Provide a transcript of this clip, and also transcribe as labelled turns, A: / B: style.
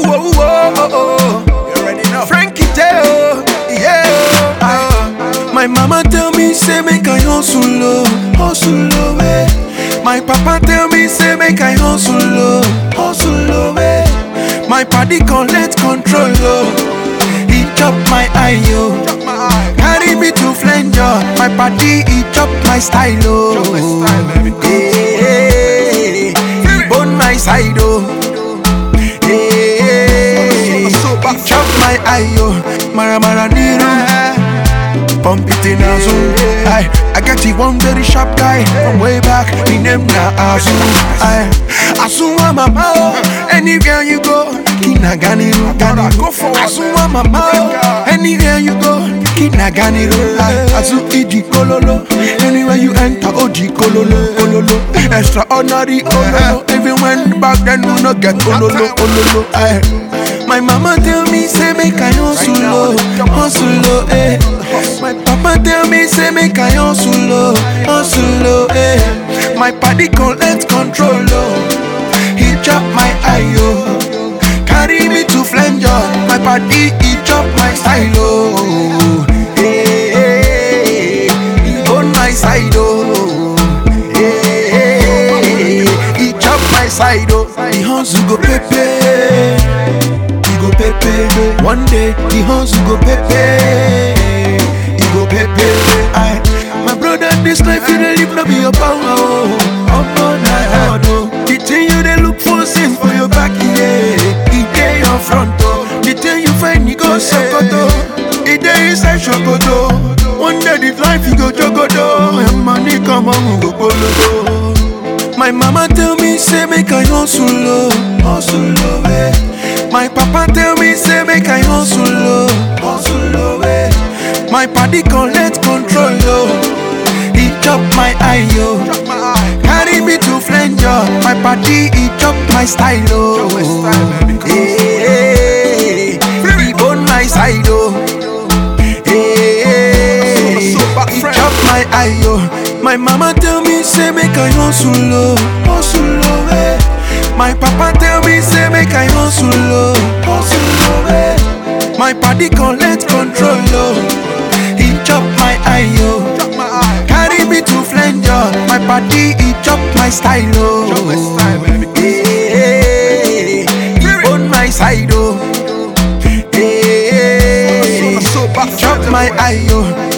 A: whoa, whoa, oh, oh.
B: You already know.
A: Frankie Teo, yeah. My mama tell me say make I hustle, eh. My papa tell me say make I hustle, eh. My paddy collect control, he chop my eye, carry me to Flanger. My paddy he chop my style, hey, he bone my side, hey, he chop my eye, mara mara niru. Pump it in a zoo. I got you one very sharp guy from way back. Me name na Azu. Azu wa mama. Anywhere you go, Kinaganiru.
B: Go for
A: Azu wa mama. Anywhere you go, Kinaganiru. Azu iji kololo. Anywhere you enter, oji kololo, kololo. Extraordinary ololo. Even when back then we no get ololo, ololo. My mama tell me say make I hustle, eh. My papa tell me say make I hustle, eh. My paddy collect control, he chop my eye, carry me to Flanger. My paddy he chop my style, hey, he on my side, hey, he chop my side, the hustle go pepe. One day the house go pepe, he go pepe. My brother, this life you dey live no be your power, the thing you dey look for sin for your back, yeah. It dey your front, the thing you find you go Sokoto, it dey inside Sokoto. One day this life you go Jogodo, and money come on go Kolodo. My mama tell me say make I hustle, eh. My papa tell me say make I hustle, eh. My paddy collect control, he chop my eye, carry me to Flanger. My paddy he chop my style, hey, he bone my side, hey, he chop my eye. My mama tell me say make I hustle, eh. My papa tell me say make I hustle, eh. My paddy collect control, he chop my eye, carry me to Flanger. My paddy he chop my style, hey, he on my side, hey, he chop my eye.